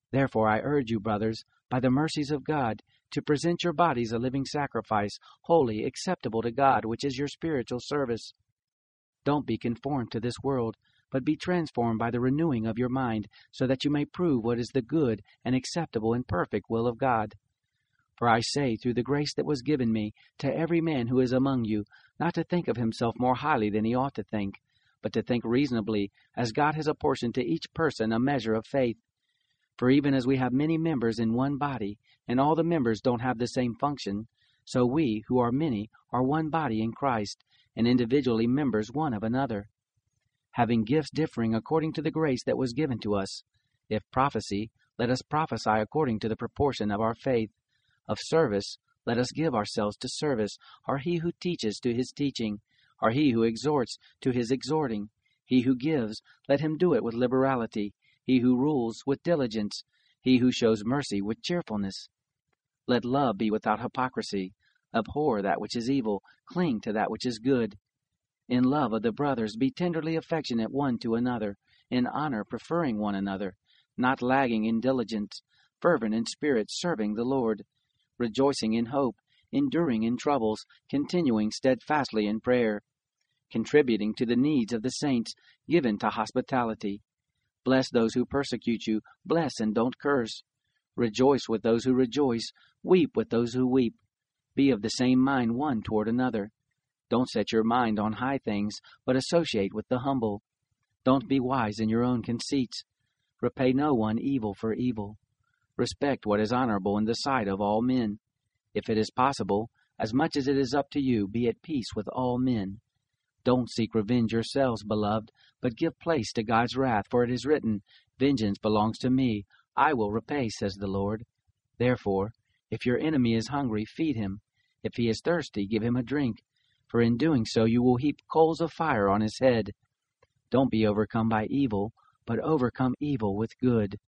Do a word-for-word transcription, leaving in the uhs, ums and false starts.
Therefore I urge you, brothers, by the mercies of God, to present your bodies a living sacrifice, holy, acceptable to God, which is your spiritual service. Don't be conformed to this world, but be transformed by the renewing of your mind, so that you may prove what is the good and acceptable and perfect will of God. For I say, through the grace that was given me, to every man who is among you, not to think of himself more highly than he ought to think, but to think reasonably, as God has apportioned to each person a measure of faith. For even as we have many members in one body, and all the members don't have the same function, so we, who are many, are one body in Christ, and individually members one of another. Having gifts differing according to the grace that was given to us. If prophecy, let us prophesy according to the proportion of our faith. Of service, let us give ourselves to service, or he who teaches to his teaching, or he who exhorts to his exhorting. He who gives, let him do it with liberality. He who rules, with diligence. He who shows mercy, with cheerfulness. Let love be without hypocrisy. Abhor that which is evil, cling to that which is good. In love of the brothers, be tenderly affectionate one to another, in honor preferring one another, not lagging in diligence, fervent in spirit, serving the Lord, rejoicing in hope, enduring in troubles, continuing steadfastly in prayer, contributing to the needs of the saints, given to hospitality. Bless those who persecute you, bless and don't curse. Rejoice with those who rejoice, weep with those who weep. Be of the same mind one toward another. Don't set your mind on high things, but associate with the humble. Don't be wise in your own conceits. Repay no one evil for evil. Respect what is honorable in the sight of all men. If it is possible, as much as it is up to you, be at peace with all men. Don't seek revenge yourselves, beloved, but give place to God's wrath, for it is written, Vengeance belongs to me, I will repay, says the Lord. Therefore, if your enemy is hungry, feed him. If he is thirsty, give him a drink, for in doing so you will heap coals of fire on his head. Don't be overcome by evil, but overcome evil with good.